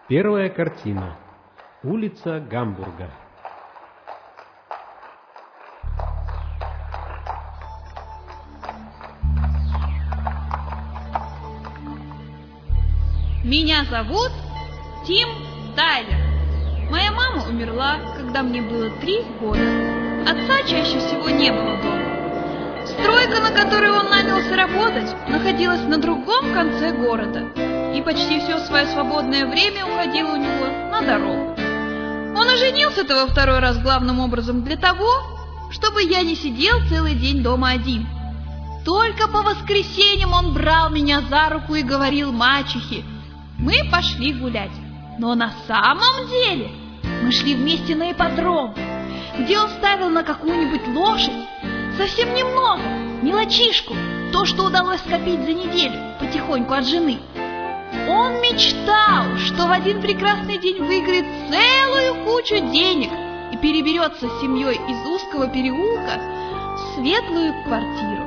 Первая картина. Улица Гамбурга. Меня зовут Тим Тайлер. Моя мама умерла, когда мне было 3 года. Отца чаще всего не было дома. Стройка, на которой он нанялся работать, находилась на другом конце города, и почти все свое свободное время уходило у него на дорогу. Он оженился-то во 2-й раз главным образом для того, чтобы я не сидел целый день дома один. Только по воскресеньям он брал меня за руку и говорил мачехе: мы пошли гулять. Но на самом деле мы шли вместе на ипподром, где он ставил на какую-нибудь лошадь совсем немного, мелочишку, то, что удалось скопить за неделю, потихоньку от жены. Он мечтал, что в один прекрасный день выиграет целую кучу денег и переберется с семьей из узкого переулка в светлую квартиру.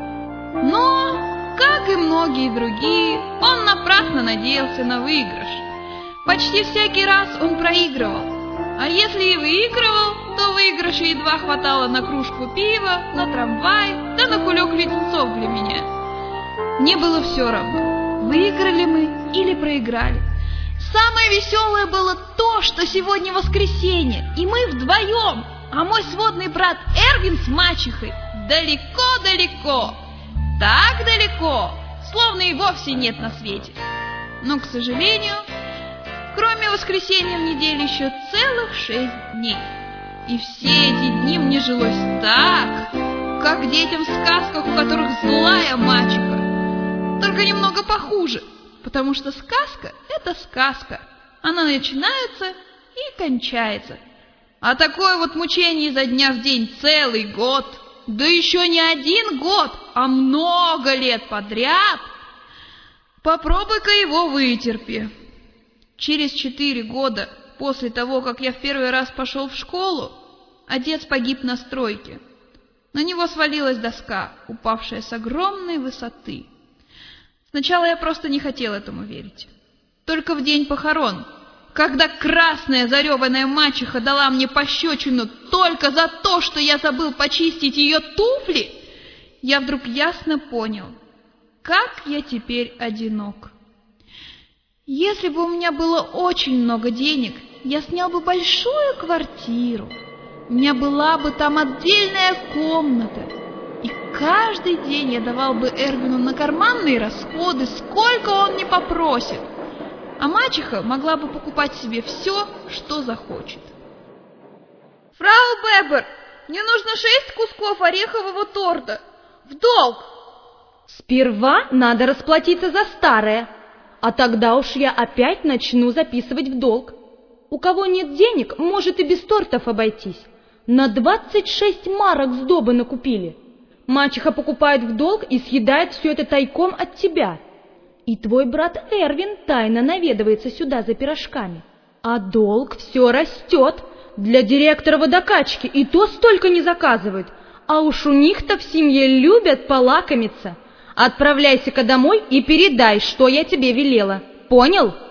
Но, как и многие другие, он напрасно надеялся на выигрыш. Почти всякий раз он проигрывал, а если и выигрывал, то выигрыша едва хватало на кружку пива, на трамвай, да на кулек леденцов для меня. Мне было все равно, выиграли мы или проиграли. Самое веселое было то, что сегодня воскресенье, и мы вдвоем, а мой сводный брат Эрвин с мачехой далеко-далеко, так далеко, словно и вовсе нет на свете. Но, к сожалению, кроме воскресенья в неделе еще целых 6 дней. И все эти дни мне жилось так, как детям в сказках, у которых злая мачеха. Только немного похуже, потому что сказка — это сказка. Она начинается и кончается. А такое вот мучение изо дня в день целый год, да еще не 1 год, а много лет подряд, попробуй-ка его вытерпи. Через 4 года после того, как я в 1-й раз пошел в школу, отец погиб на стройке. На него свалилась доска, упавшая с огромной высоты. Сначала я просто не хотел этому верить. Только в день похорон, когда красная зареванная мачеха дала мне пощечину только за то, что я забыл почистить ее туфли, я вдруг ясно понял, как я теперь одинок. Если бы у меня было очень много денег, я снял бы большую квартиру. У меня была бы там отдельная комната. И каждый день я давал бы Эрвину на карманные расходы, сколько он не попросит. А мачеха могла бы покупать себе все, что захочет. Фрау Бебер, мне нужно 6 кусков орехового торта. В долг. Сперва надо расплатиться за старое. А тогда уж я опять начну записывать в долг. У кого нет денег, может и без тортов обойтись. На 26 марок сдобы накупили. Мачеха покупает в долг и съедает все это тайком от тебя. И твой брат Эрвин тайно наведывается сюда за пирожками. А долг все растет. Для директора водокачки и то столько не заказывают. А уж у них-то в семье любят полакомиться. Отправляйся-ка домой и передай, что я тебе велела. Понял?